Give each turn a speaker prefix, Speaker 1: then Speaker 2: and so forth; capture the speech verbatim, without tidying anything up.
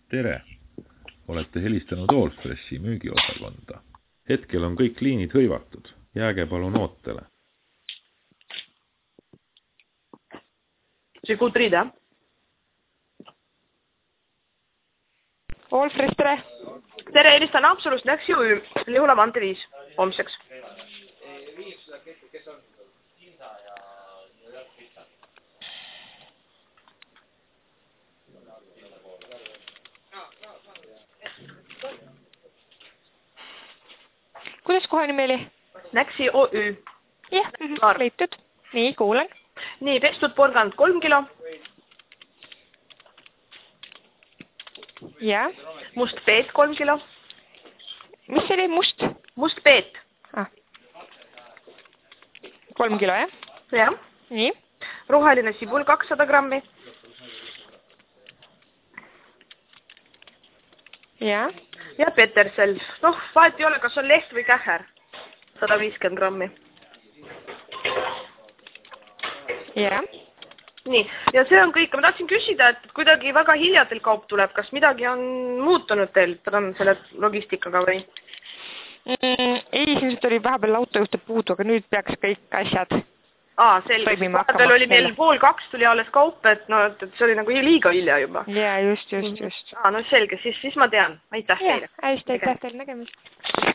Speaker 1: Tere! Olete helistanud Allfreshi müügiosakonda. Hetkel on kõik liinid hõivatud. Jääge palun ootele.
Speaker 2: See kuutriida?
Speaker 3: Allfresh, tere!
Speaker 2: Tere, helistan Haapsalust Näksi O Ü. Lihula maantee viis. Homseks.
Speaker 3: Kuidas kohe nimi oli?
Speaker 2: Näksi O Ü.
Speaker 3: Jah, leitud. Nii, kuulen.
Speaker 2: Nii, pestud porgand kolm kilo.
Speaker 3: Ja.
Speaker 2: Must peet kolm kilo.
Speaker 3: Mis see oli? Must?
Speaker 2: Must peet.
Speaker 3: Ah. Kolm kilo, jah?
Speaker 2: Jah.
Speaker 3: Nii.
Speaker 2: Roheline sibul kakssada grammi.
Speaker 3: Ja.
Speaker 2: Ja petersel. Noh, vahet ei ole, kas on leht või käher. sada viiskümmend grammi.
Speaker 3: Ja.
Speaker 2: Nii, ja see on kõik. Ma tahtsin küsida, et kuidagi väga hilja teil kaup tuleb. Kas midagi on muutunud teil selle logistikaga või?
Speaker 3: Mm, ei, siin oli vahepeal autojuhte puudu, aga nüüd peaks kõik asjad
Speaker 2: Aa, selge. Vahepeal oli meil pool kaks tuli alles kaup, et, no, et see oli nagu liiga hilja juba.
Speaker 3: Ja, just, just, just.
Speaker 2: Aa, no selge, siis, siis ma tean. Aitäh teile.
Speaker 3: Hästi, aitäh teile nägemist.